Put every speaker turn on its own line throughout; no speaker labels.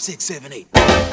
6, 7, 8.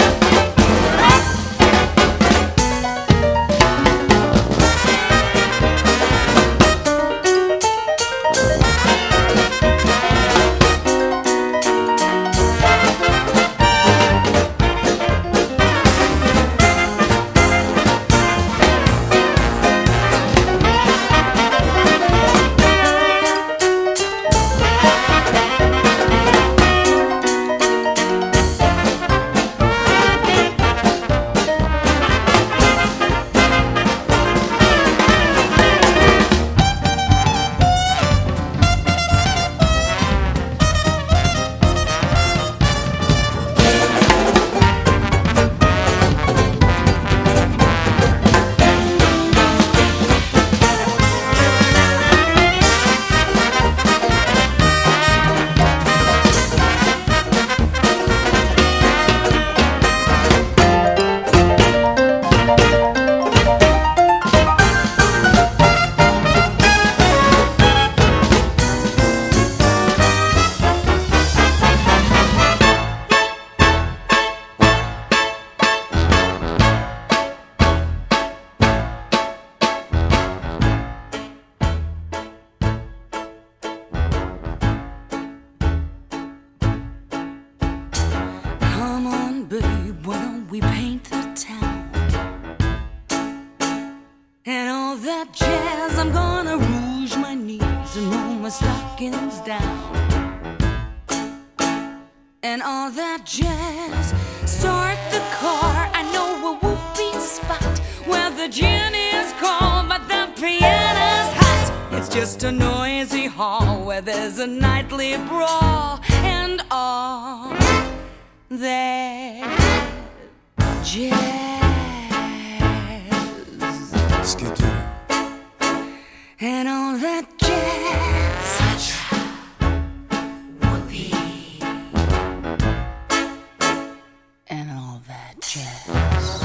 We paint the town and all that jazz. I'm gonna rouge my knees and roll my stockings down and all that jazz. Start the car. I know a whoopee spot where the gin is cold but the piano's hot. It's just a noisy hall where there's a nightly brawl and all that jazz.
Skidoo.
And all that jazz. Whoopee. And all that jazz.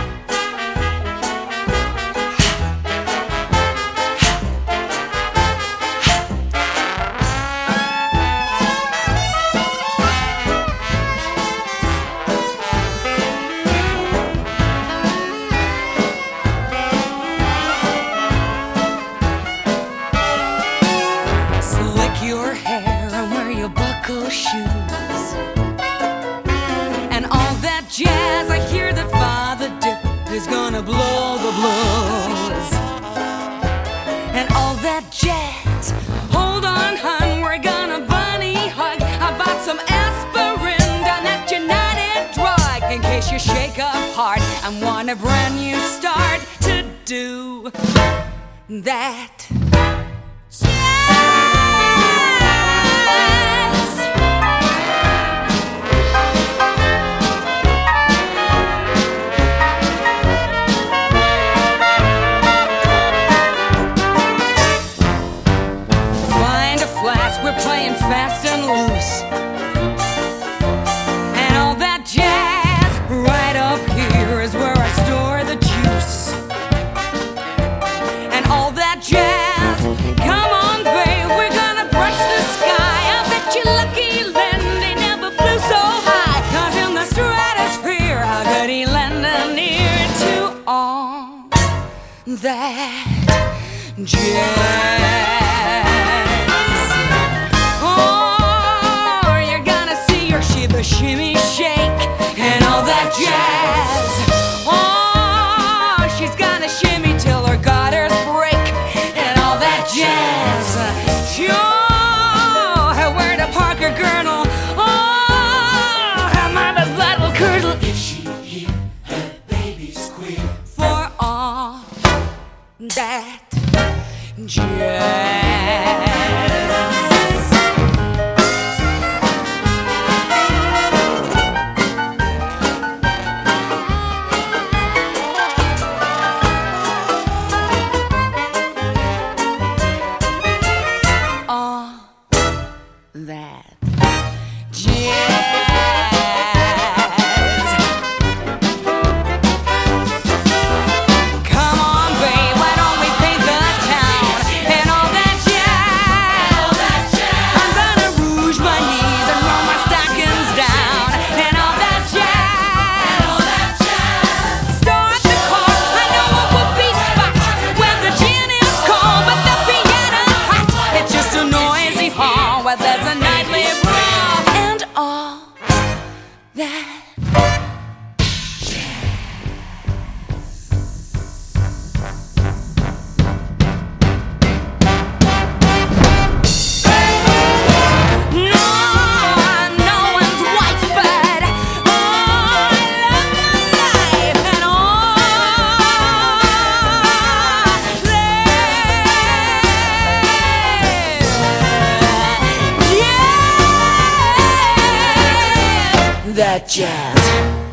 Shoes and all that jazz. I hear that Father Dip is gonna blow the blues and all that jazz. Hold on, hun, we're gonna bunny hug. I bought some aspirin down at United Drug in case you shake up hard and want a brand new start to do that. Fast and loose and all that jazz. Right up here is where I store the juice and all that jazz. Come on, babe, we're gonna brush the sky. I bet you Lucky Lendy never flew so high, 'cause in the stratosphere how could he lend an ear to all that jazz? Shimmy, shake, and all that jazz. Oh, she's gonna shimmy till her gutters break, and all that jazz. Sure, where the Parker girdle. Oh, her mama's blood will curdle if she hear her baby squeal. For all that jazz. that jazz.